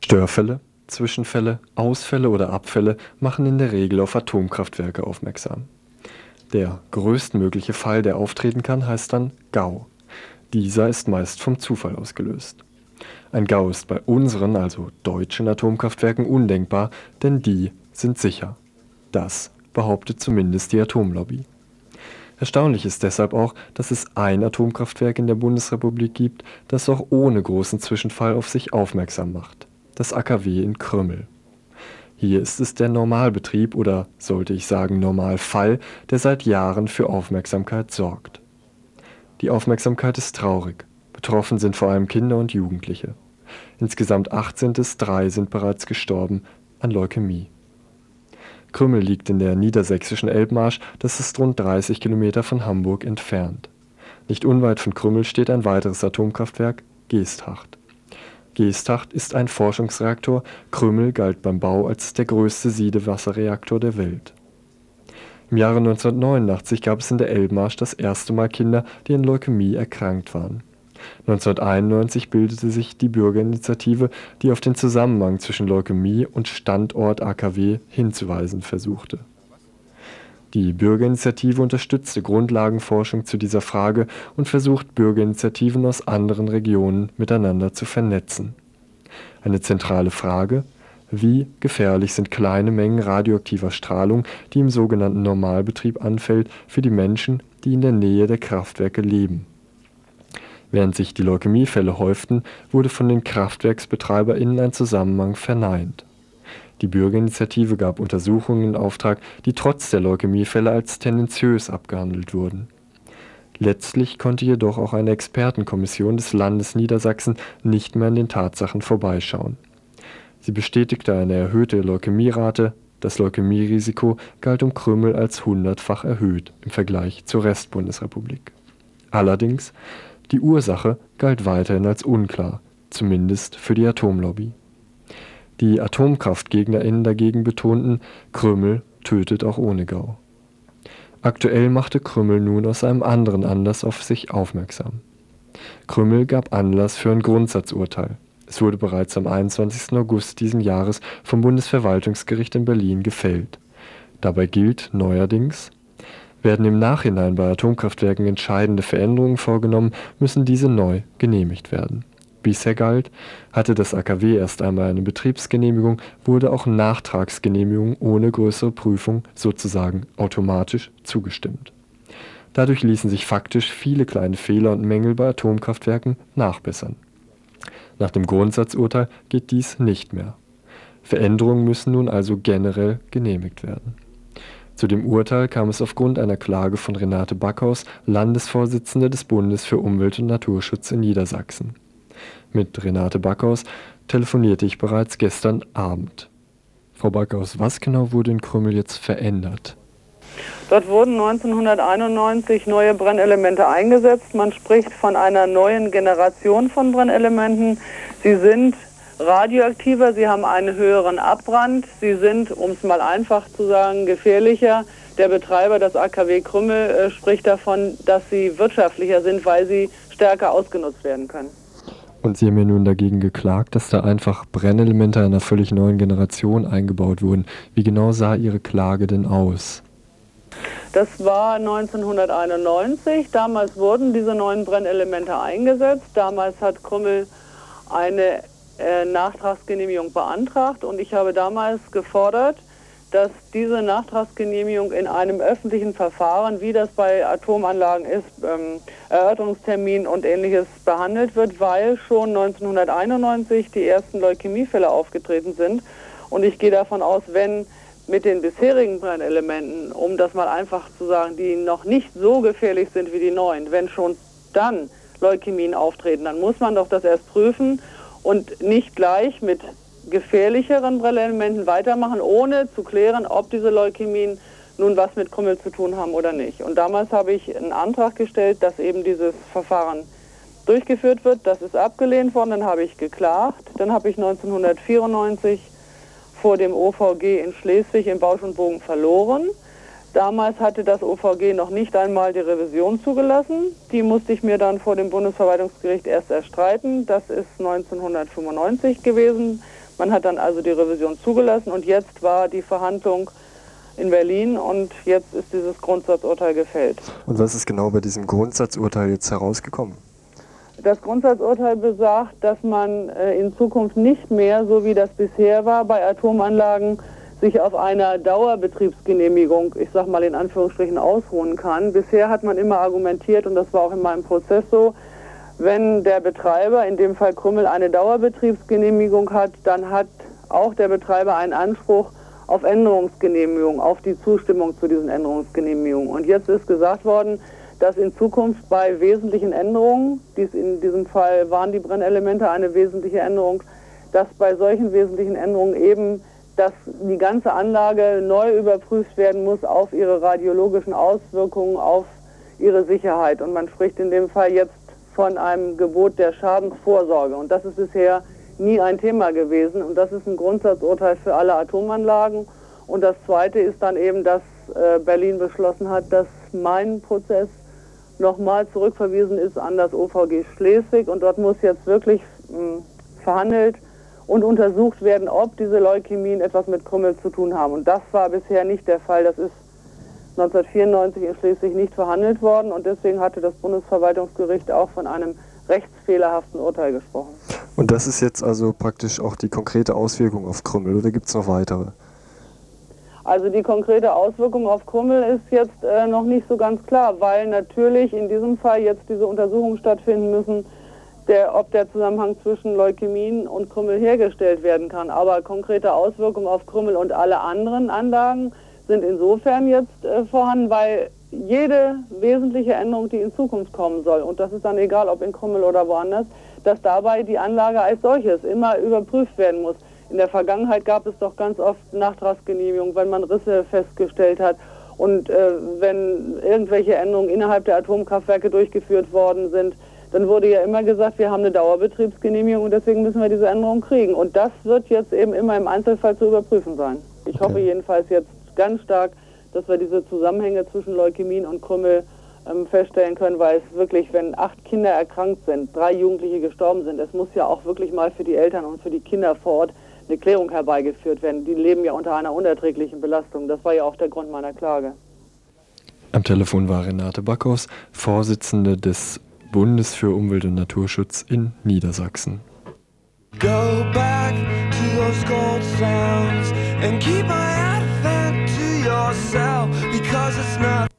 Störfälle, Zwischenfälle, Ausfälle oder Abfälle machen in der Regel auf Atomkraftwerke aufmerksam. Der größtmögliche Fall, der auftreten kann, heißt dann GAU. Dieser ist meist vom Zufall ausgelöst. Ein GAU ist bei unseren, also deutschen Atomkraftwerken undenkbar, denn die sind sicher. Das behauptet zumindest die Atomlobby. Erstaunlich ist deshalb auch, dass es ein Atomkraftwerk in der Bundesrepublik gibt, das auch ohne großen Zwischenfall auf sich aufmerksam macht: das AKW in Krümmel. Hier ist es der Normalbetrieb oder, sollte ich sagen, Normalfall, der seit Jahren für Aufmerksamkeit sorgt. Die Aufmerksamkeit ist traurig. Betroffen sind vor allem Kinder und Jugendliche. Insgesamt 8 sind es, 3 sind bereits gestorben an Leukämie. Krümmel liegt in der niedersächsischen Elbmarsch, das ist rund 30 Kilometer von Hamburg entfernt. Nicht unweit von Krümmel steht ein weiteres Atomkraftwerk, Geesthacht. Geesthacht ist ein Forschungsreaktor, Krümmel galt beim Bau als der größte Siedewasserreaktor der Welt. Im Jahre 1989 gab es in der Elbmarsch das erste Mal Kinder, die an Leukämie erkrankt waren. 1991 bildete sich die Bürgerinitiative, die auf den Zusammenhang zwischen Leukämie und Standort AKW hinzuweisen versuchte. Die Bürgerinitiative unterstützte Grundlagenforschung zu dieser Frage und versucht, Bürgerinitiativen aus anderen Regionen miteinander zu vernetzen. Eine zentrale Frage: Wie gefährlich sind kleine Mengen radioaktiver Strahlung, die im sogenannten Normalbetrieb anfällt, für die Menschen, die in der Nähe der Kraftwerke leben? Während sich die Leukämiefälle häuften, wurde von den KraftwerksbetreiberInnen ein Zusammenhang verneint. Die Bürgerinitiative gab Untersuchungen in Auftrag, die trotz der Leukämiefälle als tendenziös abgehandelt wurden. Letztlich konnte jedoch auch eine Expertenkommission des Landes Niedersachsen nicht mehr an den Tatsachen vorbeischauen. Sie bestätigte eine erhöhte Leukämierate, das Leukämierisiko galt um Krümmel als 100-fach erhöht im Vergleich zur Restbundesrepublik. Allerdings, die Ursache galt weiterhin als unklar, zumindest für die Atomlobby. Die AtomkraftgegnerInnen dagegen betonten, Krümmel tötet auch ohne GAU. Aktuell machte Krümmel nun aus einem anderen Anlass auf sich aufmerksam. Krümmel gab Anlass für ein Grundsatzurteil. Es wurde bereits am 21. August diesen Jahres vom Bundesverwaltungsgericht in Berlin gefällt. Dabei gilt neuerdings: Werden im Nachhinein bei Atomkraftwerken entscheidende Veränderungen vorgenommen, müssen diese neu genehmigt werden. Bisher galt, hatte das AKW erst einmal eine Betriebsgenehmigung, wurde auch Nachtragsgenehmigung ohne größere Prüfung sozusagen automatisch zugestimmt. Dadurch ließen sich faktisch viele kleine Fehler und Mängel bei Atomkraftwerken nachbessern. Nach dem Grundsatzurteil geht dies nicht mehr. Veränderungen müssen nun also generell genehmigt werden. Zu dem Urteil kam es aufgrund einer Klage von Renate Backhaus, Landesvorsitzende des Bundes für Umwelt und Naturschutz in Niedersachsen. Mit Renate Backhaus telefonierte ich bereits gestern Abend. Frau Backhaus, was genau wurde in Krümmel jetzt verändert? Dort wurden 1991 neue Brennelemente eingesetzt. Man spricht von einer neuen Generation von Brennelementen. Sie sind radioaktiver, sie haben einen höheren Abbrand, sie sind, um es mal einfach zu sagen, gefährlicher. Der Betreiber, das AKW Krümmel, spricht davon, dass sie wirtschaftlicher sind, weil sie stärker ausgenutzt werden können. Und Sie haben ja nun dagegen geklagt, dass da einfach Brennelemente einer völlig neuen Generation eingebaut wurden. Wie genau sah Ihre Klage denn aus? Das war 1991. Damals wurden diese neuen Brennelemente eingesetzt. Damals hat Krümmel eine Nachtragsgenehmigung beantragt und ich habe damals gefordert, dass diese Nachtragsgenehmigung in einem öffentlichen Verfahren, wie das bei Atomanlagen ist, Erörterungstermin und Ähnliches behandelt wird, weil schon 1991 die ersten Leukämiefälle aufgetreten sind. Und ich gehe davon aus, wenn mit den bisherigen Brennelementen, um das mal einfach zu sagen, die noch nicht so gefährlich sind wie die neuen, wenn schon dann Leukämien auftreten, dann muss man doch das erst prüfen und nicht gleich mit gefährlicheren Brennelementen weitermachen, ohne zu klären, ob diese Leukämien nun was mit Krümmel zu tun haben oder nicht. Und damals habe ich einen Antrag gestellt, dass eben dieses Verfahren durchgeführt wird. Das ist abgelehnt worden, dann habe ich geklagt. Dann habe ich 1994 vor dem OVG in Schleswig im Bausch und Bogen verloren. Damals hatte das OVG noch nicht einmal die Revision zugelassen. Die musste ich mir dann vor dem Bundesverwaltungsgericht erst erstreiten. Das ist 1995 gewesen. Man hat dann also die Revision zugelassen und jetzt war die Verhandlung in Berlin und jetzt ist dieses Grundsatzurteil gefällt. Und was ist genau bei diesem Grundsatzurteil jetzt herausgekommen? Das Grundsatzurteil besagt, dass man in Zukunft nicht mehr, so wie das bisher war, bei Atomanlagen sich auf einer Dauerbetriebsgenehmigung, ich sag mal in Anführungsstrichen, ausruhen kann. Bisher hat man immer argumentiert, und das war auch in meinem Prozess so, wenn der Betreiber, in dem Fall Krümmel, eine Dauerbetriebsgenehmigung hat, dann hat auch der Betreiber einen Anspruch auf Änderungsgenehmigung, auf die Zustimmung zu diesen Änderungsgenehmigungen. Und jetzt ist gesagt worden, dass in Zukunft bei wesentlichen Änderungen, in diesem Fall waren die Brennelemente eine wesentliche Änderung, dass bei solchen wesentlichen Änderungen eben, dass die ganze Anlage neu überprüft werden muss auf ihre radiologischen Auswirkungen, auf ihre Sicherheit. Und man spricht in dem Fall jetzt von einem Gebot der Schadensvorsorge. Und das ist bisher nie ein Thema gewesen. Und das ist ein Grundsatzurteil für alle Atomanlagen. Und das Zweite ist dann eben, dass Berlin beschlossen hat, dass mein Prozess nochmal zurückverwiesen ist an das OVG Schleswig. Und dort muss jetzt wirklich verhandelt und untersucht werden, ob diese Leukämien etwas mit Krümmel zu tun haben. Und das war bisher nicht der Fall. Das ist 1994 in Schleswig nicht verhandelt worden und deswegen hatte das Bundesverwaltungsgericht auch von einem rechtsfehlerhaften Urteil gesprochen. Und das ist jetzt also praktisch auch die konkrete Auswirkung auf Krümmel, oder gibt es noch weitere? Also die konkrete Auswirkung auf Krümmel ist jetzt noch nicht so ganz klar, weil natürlich in diesem Fall jetzt diese Untersuchungen stattfinden müssen, ob der Zusammenhang zwischen Leukämien und Krümmel hergestellt werden kann. Aber konkrete Auswirkungen auf Krümmel und alle anderen Anlagen sind insofern jetzt vorhanden, weil jede wesentliche Änderung, die in Zukunft kommen soll, und das ist dann egal, ob in Krümmel oder woanders, dass dabei die Anlage als solches immer überprüft werden muss. In der Vergangenheit gab es doch ganz oft Nachtragsgenehmigungen, wenn man Risse festgestellt hat und wenn irgendwelche Änderungen innerhalb der Atomkraftwerke durchgeführt worden sind, dann wurde ja immer gesagt, wir haben eine Dauerbetriebsgenehmigung und deswegen müssen wir diese Änderung kriegen. Und das wird jetzt eben immer im Einzelfall zu überprüfen sein. Ich hoffe jedenfalls jetzt ganz stark, dass wir diese Zusammenhänge zwischen Leukämien und Krümmel feststellen können, weil es wirklich, wenn 8 Kinder erkrankt sind, 3 Jugendliche gestorben sind, es muss ja auch wirklich mal für die Eltern und für die Kinder vor Ort eine Klärung herbeigeführt werden. Die leben ja unter einer unerträglichen Belastung. Das war ja auch der Grund meiner Klage. Am Telefon war Renate Backhaus, Vorsitzende des Bundes für Umwelt und Naturschutz in Niedersachsen. Go back to those cold sounds and keep my head to yourself because it's not